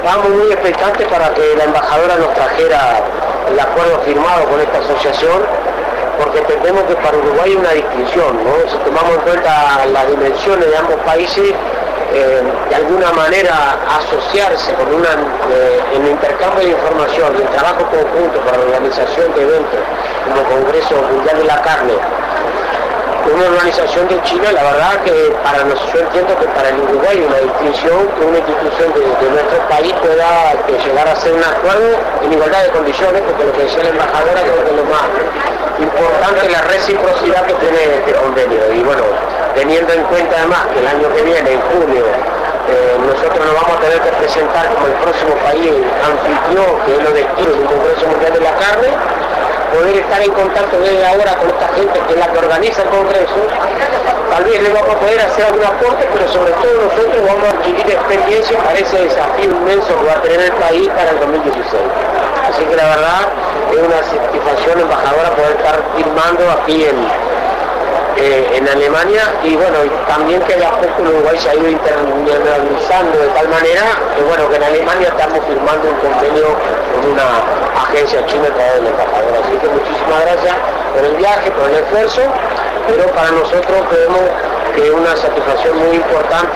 Estamos muy expectantes para que la embajadora nos trajera el acuerdo firmado con esta asociación, porque entendemos que para Uruguay hay una distinción, ¿no? Si tomamos en cuenta las dimensiones de ambos países, de alguna manera asociarse con en el intercambio de información y el trabajo conjunto para la organización de eventos como Congreso Mundial de la Carne, una organización de China, la verdad que para nosotros, yo entiendo que para el Uruguay hay una distinción que una institución de nuestro país pueda llegar a hacer un acuerdo en igualdad de condiciones, porque lo que decía la embajadora creo que es lo más importante es la reciprocidad que tiene este convenio. Y bueno, teniendo en cuenta además que el año que viene, en junio, nosotros nos vamos a tener que presentar como el próximo país anfitrión, que es lo destino del Congreso Mundial de la Carne, poder estar en contacto desde ahora con esta gente que es la que organiza el Congreso, tal vez le vamos a poder hacer algún aporte, pero sobre todo nosotros vamos a adquirir experiencia para ese desafío inmenso que va a tener el país para el 2016. Así que la verdad es una satisfacción embajadora poder estar firmando aquí en Alemania, y bueno, también que de a poco el Uruguay se ha ido internacionalizando de tal manera que bueno, que en Alemania estamos firmando un convenio con una agencia china a través de la embajadora. Así que muchísimas gracias por el viaje, por el esfuerzo, pero para nosotros creemos que es una satisfacción muy importante